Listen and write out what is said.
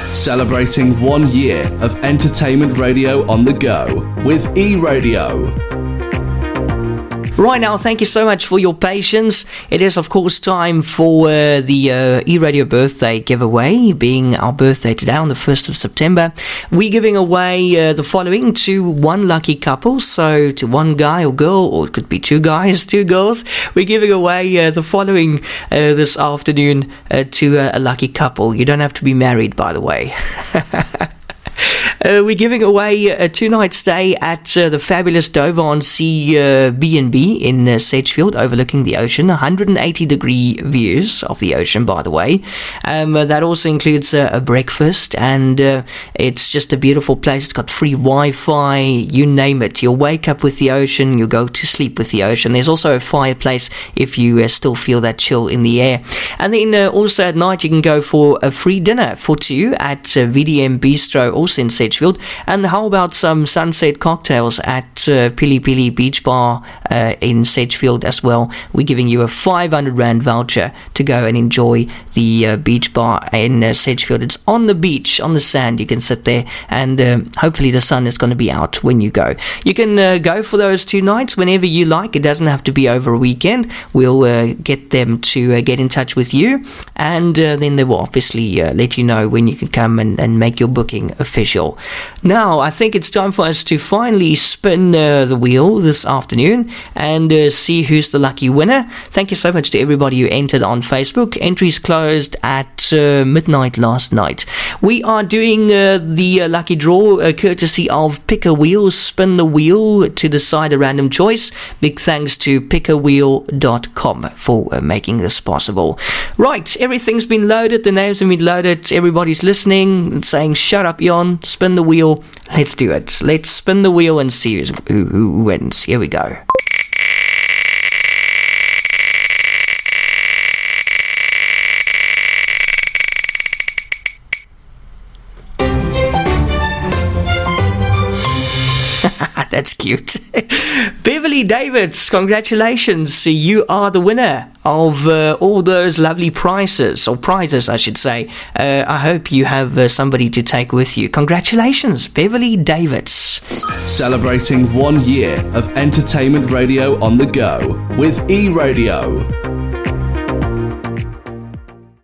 Celebrating 1 year of entertainment radio on the go with E-Radio. Right now, thank you so much for your patience. It is, of course, time for the E-Radio birthday giveaway, being our birthday today on the 1st of September. We're giving away the following to one lucky couple, so to one guy or girl, or it could be two guys, two girls. We're giving away the following this afternoon to a lucky couple. You don't have to be married, by the way. We're giving away a 2-night stay at the fabulous Dover Sea B&B in Sedgefield, overlooking the ocean. 180-degree views of the ocean, by the way. That also includes a breakfast, and it's just a beautiful place. It's got free Wi-Fi, you name it. You'll wake up with the ocean, you'll go to sleep with the ocean. There's also a fireplace if you still feel that chill in the air. And then also at night, you can go for a free dinner for two at VDM Bistro, also in Sedgefield. And how about some sunset cocktails at Pili Pili Beach Bar in Sedgefield as well? We're giving you a 500 Rand voucher to go and enjoy the beach bar in Sedgefield. It's on the beach, on the sand. You can sit there, and hopefully the sun is going to be out when you go. You can go for those 2 nights whenever you like. It doesn't have to be over a weekend. We'll get them to get in touch with you, and then they will obviously let you know when you can come and make your booking official. Now, I think it's time for us to finally spin the wheel this afternoon and see who's the lucky winner. Thank you so much to everybody who entered on Facebook. Entries closed at midnight last night. We are doing the lucky draw courtesy of Pick a Wheel. Spin the wheel to decide a random choice. Big thanks to pickawheel.com for making this possible. Right, everything's been loaded. The names have been loaded. Everybody's listening and saying, shut up, Jon. Spin the wheel. Let's do it. Let's spin the wheel and see who wins. Here we go. That's cute. Beverly Davids, congratulations. You are the winner of all those lovely prizes, I should say. I hope you have somebody to take with you. Congratulations, Beverly Davids. Celebrating 1 year of entertainment radio on the go with E-Radio.